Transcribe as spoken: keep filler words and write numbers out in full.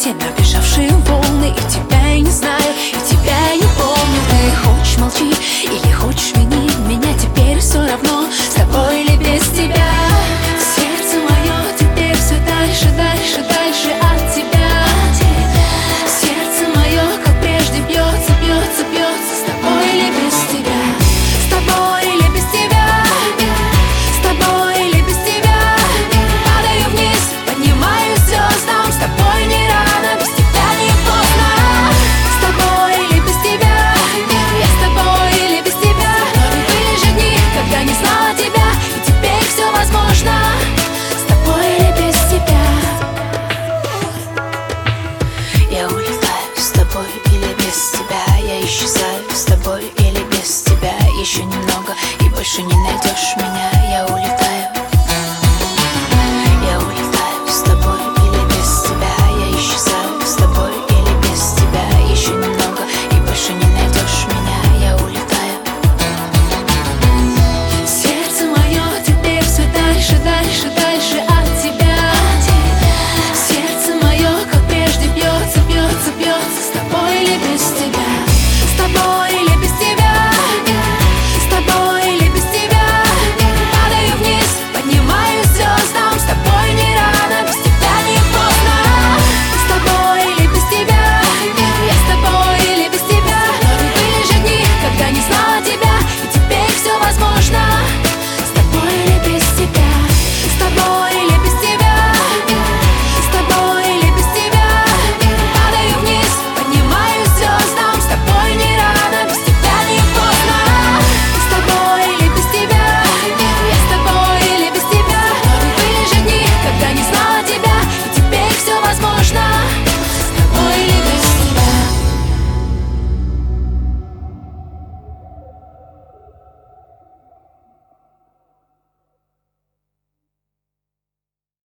те набежавшие волны. И тебя я не знаю, и тебя я не помню. Ты хочешь молчи или хочешь вини, меня теперь все равно, с тобой или без тебя. Сердце мое теперь все дальше, дальше, дальше от тебя. Сердце мое, как прежде, бьется, бьется, бьется, с тобой или без тебя. С тобой или без тебя. С тобой или без тебя. Падаю вниз, поднимаюсь к звездам. С тобой не рано, без тебя не поздно. С тобой или без тебя. Я с тобой или без тебя. Были же дни, когда не знала тебя, и теперь все возможно. С тобой или без тебя. Я улетаю с тобой или без тебя. Я исчезаю с тобой или без тебя. Еще немного и больше не найдешь меня. Я улетаю